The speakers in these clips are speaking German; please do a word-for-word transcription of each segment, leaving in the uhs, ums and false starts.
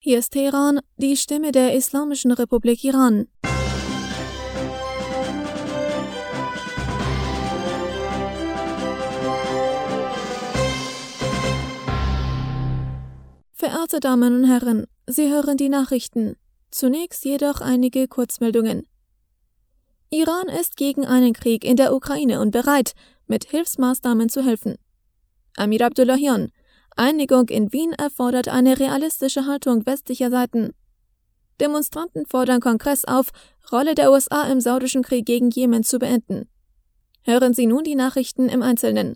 Hier ist Teheran, die Stimme der Islamischen Republik Iran. Verehrte Damen und Herren, Sie hören die Nachrichten. Zunächst jedoch einige Kurzmeldungen. Iran ist gegen einen Krieg in der Ukraine und bereit, mit Hilfsmaßnahmen zu helfen. Amir Abdullahian: Einigung in Wien erfordert eine realistische Haltung westlicher Seiten. Demonstranten fordern Kongress auf, Rolle der U S A im saudischen Krieg gegen Jemen zu beenden. Hören Sie nun die Nachrichten im Einzelnen.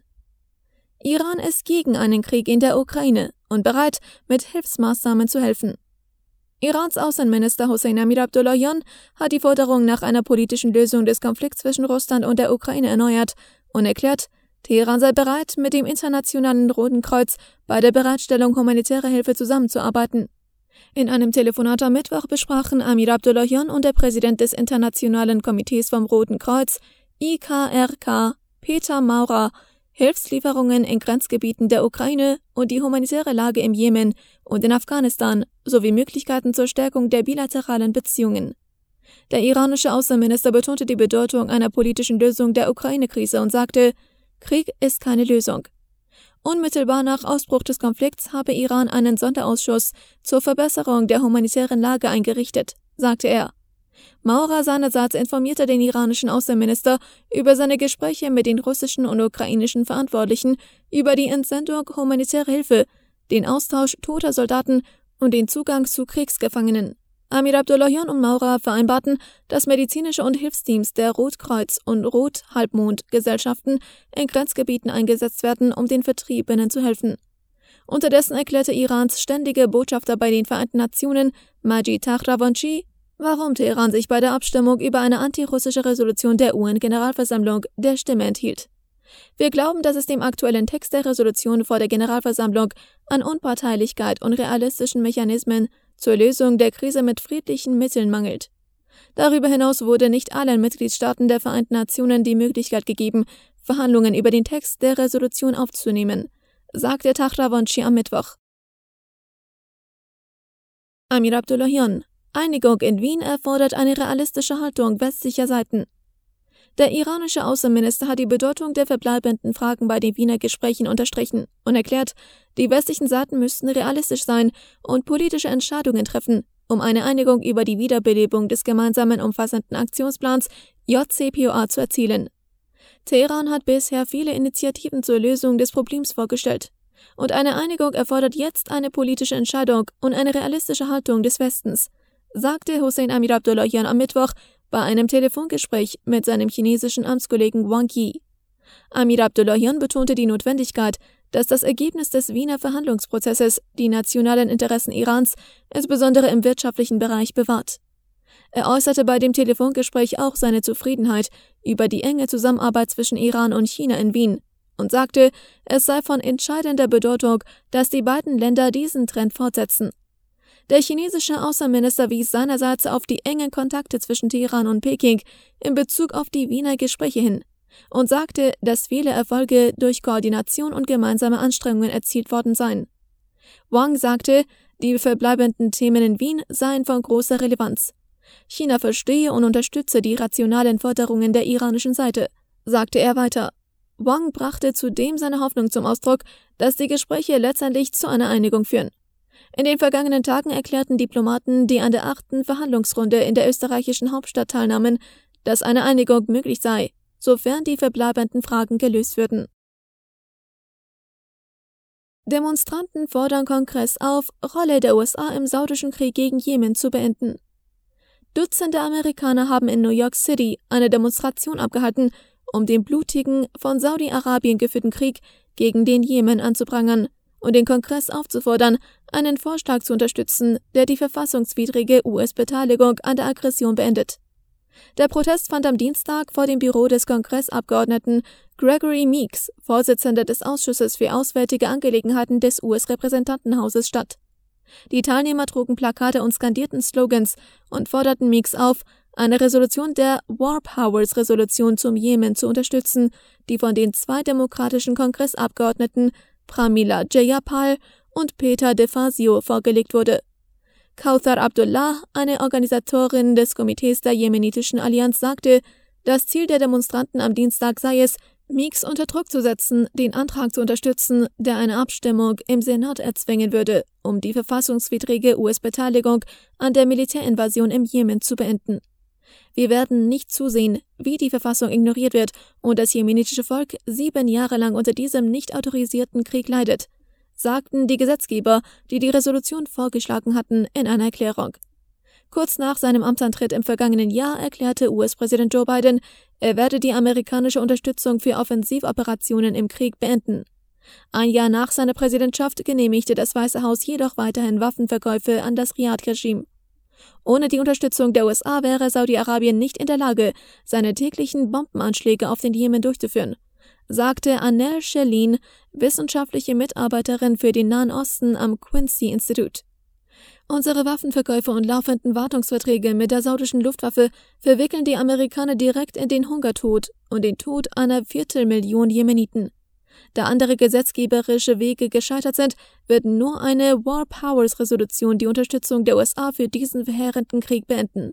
Iran ist gegen einen Krieg in der Ukraine und bereit, mit Hilfsmaßnahmen zu helfen. Irans Außenminister Hossein Amir Abdullahian hat die Forderung nach einer politischen Lösung des Konflikts zwischen Russland und der Ukraine erneuert und erklärt, Teheran sei bereit, mit dem Internationalen Roten Kreuz bei der Bereitstellung humanitärer Hilfe zusammenzuarbeiten. In einem Telefonat am Mittwoch besprachen Amir Abdullahian und der Präsident des Internationalen Komitees vom Roten Kreuz, I K R K, Peter Maurer, Hilfslieferungen in Grenzgebieten der Ukraine und die humanitäre Lage im Jemen und in Afghanistan sowie Möglichkeiten zur Stärkung der bilateralen Beziehungen. Der iranische Außenminister betonte die Bedeutung einer politischen Lösung der Ukraine-Krise und sagte, Krieg ist keine Lösung. Unmittelbar nach Ausbruch des Konflikts habe Iran einen Sonderausschuss zur Verbesserung der humanitären Lage eingerichtet, sagte er. Maurer seinerseits informierte den iranischen Außenminister über seine Gespräche mit den russischen und ukrainischen Verantwortlichen über die Entsendung humanitärer Hilfe, den Austausch toter Soldaten und den Zugang zu Kriegsgefangenen. Amir Abdullahian und Maurer vereinbarten, dass medizinische und Hilfsteams der Rotkreuz- und Rot-Halbmond-Gesellschaften in Grenzgebieten eingesetzt werden, um den Vertriebenen zu helfen. Unterdessen erklärte Irans ständige Botschafter bei den Vereinten Nationen, Majid Taghravanchi, warum Teheran sich bei der Abstimmung über eine antirussische Resolution der U N-Generalversammlung der Stimme enthielt. Wir glauben, dass es dem aktuellen Text der Resolution vor der Generalversammlung an Unparteilichkeit und realistischen Mechanismen zur Lösung der Krise mit friedlichen Mitteln mangelt. Darüber hinaus wurde nicht allen Mitgliedstaaten der Vereinten Nationen die Möglichkeit gegeben, Verhandlungen über den Text der Resolution aufzunehmen, sagte Taghravanchi am Mittwoch. Amir Abdullahian: Einigung in Wien erfordert eine realistische Haltung westlicher Seiten. Der iranische Außenminister hat die Bedeutung der verbleibenden Fragen bei den Wiener Gesprächen unterstrichen und erklärt, die westlichen Seiten müssten realistisch sein und politische Entscheidungen treffen, um eine Einigung über die Wiederbelebung des gemeinsamen umfassenden Aktionsplans J C P O A zu erzielen. Teheran hat bisher viele Initiativen zur Lösung des Problems vorgestellt. Und eine Einigung erfordert jetzt eine politische Entscheidung und eine realistische Haltung des Westens, sagte Hossein Amir Abdullahian am Mittwoch bei einem Telefongespräch mit seinem chinesischen Amtskollegen Wang Yi. Amir Abdullahian betonte die Notwendigkeit, dass das Ergebnis des Wiener Verhandlungsprozesses die nationalen Interessen Irans, insbesondere im wirtschaftlichen Bereich, bewahrt. Er äußerte bei dem Telefongespräch auch seine Zufriedenheit über die enge Zusammenarbeit zwischen Iran und China in Wien und sagte, es sei von entscheidender Bedeutung, dass die beiden Länder diesen Trend fortsetzen. Der chinesische Außenminister wies seinerseits auf die engen Kontakte zwischen Teheran und Peking in Bezug auf die Wiener Gespräche hin und sagte, dass viele Erfolge durch Koordination und gemeinsame Anstrengungen erzielt worden seien. Wang sagte, die verbleibenden Themen in Wien seien von großer Relevanz. China verstehe und unterstütze die rationalen Forderungen der iranischen Seite, sagte er weiter. Wang brachte zudem seine Hoffnung zum Ausdruck, dass die Gespräche letztendlich zu einer Einigung führen. In den vergangenen Tagen erklärten Diplomaten, die an der achten Verhandlungsrunde in der österreichischen Hauptstadt teilnahmen, dass eine Einigung möglich sei, sofern die verbleibenden Fragen gelöst würden. Demonstranten fordern Kongress auf, Rolle der U S A im saudischen Krieg gegen Jemen zu beenden. Dutzende Amerikaner haben in New York City eine Demonstration abgehalten, um den blutigen, von Saudi-Arabien geführten Krieg gegen den Jemen anzuprangern und den Kongress aufzufordern, einen Vorschlag zu unterstützen, der die verfassungswidrige U S-Beteiligung an der Aggression beendet. Der Protest fand am Dienstag vor dem Büro des Kongressabgeordneten Gregory Meeks, Vorsitzender des Ausschusses für Auswärtige Angelegenheiten des U S-Repräsentantenhauses, statt. Die Teilnehmer trugen Plakate und skandierten Slogans und forderten Meeks auf, eine Resolution der War Powers Resolution zum Jemen zu unterstützen, die von den zwei demokratischen Kongressabgeordneten Pramila Jayapal und Peter DeFazio vorgelegt wurde. Kauthar Abdullah, eine Organisatorin des Komitees der Jemenitischen Allianz, sagte, das Ziel der Demonstranten am Dienstag sei es, Meeks unter Druck zu setzen, den Antrag zu unterstützen, der eine Abstimmung im Senat erzwingen würde, um die verfassungswidrige U S-Beteiligung an der Militärinvasion im Jemen zu beenden. Wir werden nicht zusehen, wie die Verfassung ignoriert wird und das jemenitische Volk sieben Jahre lang unter diesem nicht autorisierten Krieg leidet, sagten die Gesetzgeber, die die Resolution vorgeschlagen hatten, in einer Erklärung. Kurz nach seinem Amtsantritt im vergangenen Jahr erklärte U S-Präsident Joe Biden, er werde die amerikanische Unterstützung für Offensivoperationen im Krieg beenden. Ein Jahr nach seiner Präsidentschaft genehmigte das Weiße Haus jedoch weiterhin Waffenverkäufe an das Riad-Regime. Ohne die Unterstützung der U S A wäre Saudi-Arabien nicht in der Lage, seine täglichen Bombenanschläge auf den Jemen durchzuführen, sagte Anel Shelin, wissenschaftliche Mitarbeiterin für den Nahen Osten am Quincy Institute. Unsere Waffenverkäufe und laufenden Wartungsverträge mit der saudischen Luftwaffe verwickeln die Amerikaner direkt in den Hungertod und den Tod einer Viertelmillion Jemeniten. Da andere gesetzgeberische Wege gescheitert sind, wird nur eine War Powers Resolution die Unterstützung der U S A für diesen verheerenden Krieg beenden.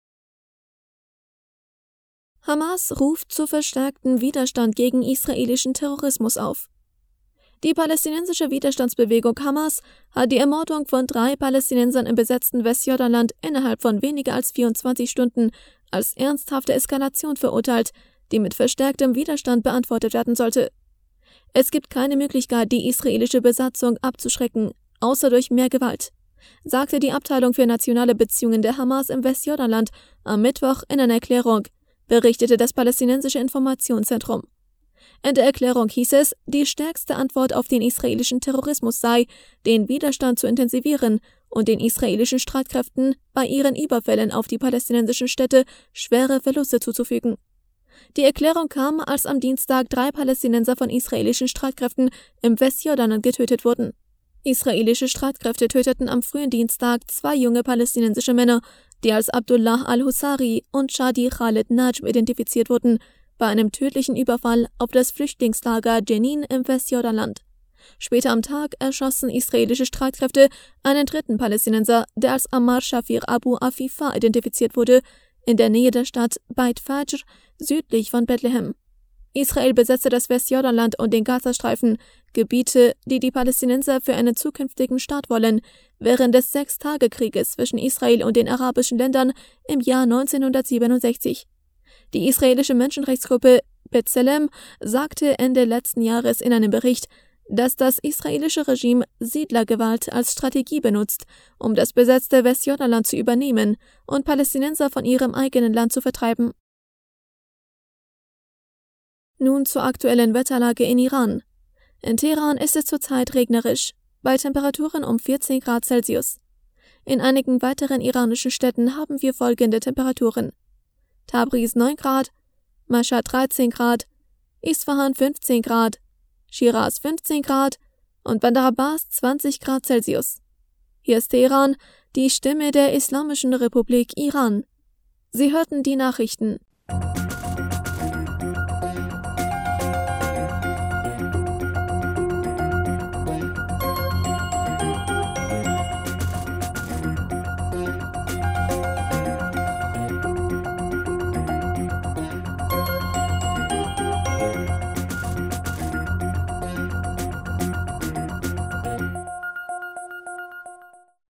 Hamas ruft zu verstärktem Widerstand gegen israelischen Terrorismus auf. Die palästinensische Widerstandsbewegung Hamas hat die Ermordung von drei Palästinensern im besetzten Westjordanland innerhalb von weniger als vierundzwanzig Stunden als ernsthafte Eskalation verurteilt, die mit verstärktem Widerstand beantwortet werden sollte. Es gibt keine Möglichkeit, die israelische Besatzung abzuschrecken, außer durch mehr Gewalt, sagte die Abteilung für nationale Beziehungen der Hamas im Westjordanland am Mittwoch in einer Erklärung, berichtete das palästinensische Informationszentrum. In der Erklärung hieß es, die stärkste Antwort auf den israelischen Terrorismus sei, den Widerstand zu intensivieren und den israelischen Streitkräften bei ihren Überfällen auf die palästinensischen Städte schwere Verluste zuzufügen. Die Erklärung kam, als am Dienstag drei Palästinenser von israelischen Streitkräften im Westjordanland getötet wurden. Israelische Streitkräfte töteten am frühen Dienstag zwei junge palästinensische Männer, die als Abdullah al-Husari und Shadi Khaled Najm identifiziert wurden, bei einem tödlichen Überfall auf das Flüchtlingslager Jenin im Westjordanland. Später am Tag erschossen israelische Streitkräfte einen dritten Palästinenser, der als Ammar Shafir Abu Afifa identifiziert wurde, in der Nähe der Stadt Beit Fajr, südlich von Bethlehem. Israel besetzte das Westjordanland und den Gazastreifen, Gebiete, die die Palästinenser für einen zukünftigen Staat wollen, während des Sechstagekrieges zwischen Israel und den arabischen Ländern im Jahr neunzehnhundertsiebenundsechzig. Die israelische Menschenrechtsgruppe B'Tselem sagte Ende letzten Jahres in einem Bericht, dass das israelische Regime Siedlergewalt als Strategie benutzt, um das besetzte Westjordanland zu übernehmen und Palästinenser von ihrem eigenen Land zu vertreiben. Nun zur aktuellen Wetterlage in Iran. In Teheran ist es zurzeit regnerisch, bei Temperaturen um vierzehn Grad Celsius. In einigen weiteren iranischen Städten haben wir folgende Temperaturen: Tabriz neun Grad, Mashhad dreizehn Grad, Isfahan fünfzehn Grad, Shiraz fünfzehn Grad und Bandar Abbas zwanzig Grad Celsius. Hier ist Teheran, die Stimme der Islamischen Republik Iran. Sie hörten die Nachrichten.